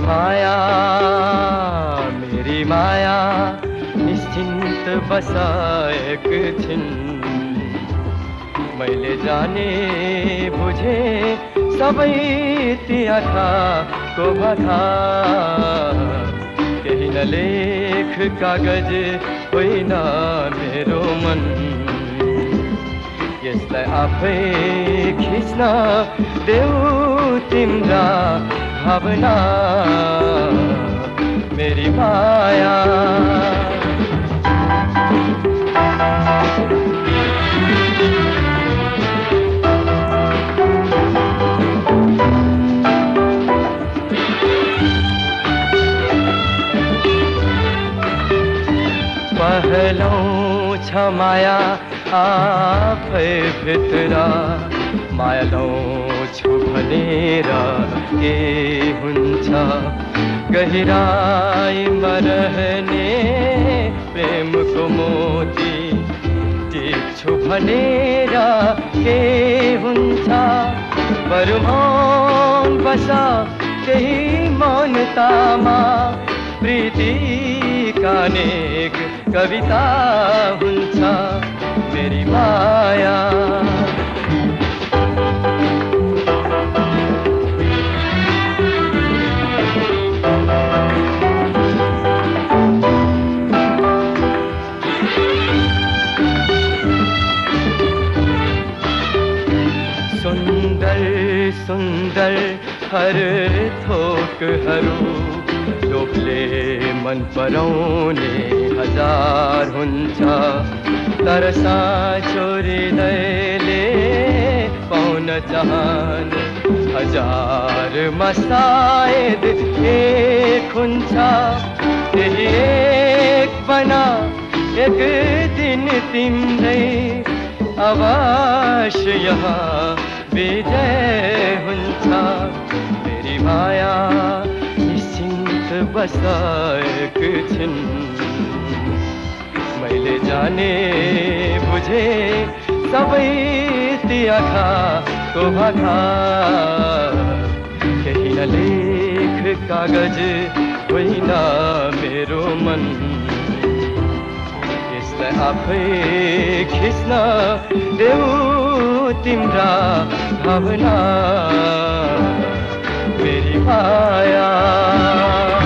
मेरी माया निश्चिन्त बसाएक छिन् मैले जाने बुझे सबै ती आँखाको भाषा केही न लेख कागज होइन मेरो मन यसलाई आफै खिच्न देऊ तिम्रा भावना मेरी माया पहलौं छ माया आफै भित्र मायालौं छु भनेर के हुन्छ गहिराईमा रहने प्रेमको मोती टिप्छु भनेर के हुन्छ बरु मौन बसा त्यही मौनतामा प्रीतिका अनेक कविता हुन्छ मेरी माया सुन्दर सुन्दर हर थोकहरू लोभले मन पराउने हजार हुन्छ तर साँचो हृदयले पाउन चाहने हजारमा सायद एक हुन्छ त्यही एक बना एक दिन तिम्रै अवश्य यहाँ विजय हुन्छ मेरी माया निश्चिन्त बसाएक छिन् मैले जाने बुझे सबै ती आँखाको भाषा केही न लेख कागज होइन मेरो मन यसलाई आफै खिच्न देऊ तिम्रा भावना मेरी माया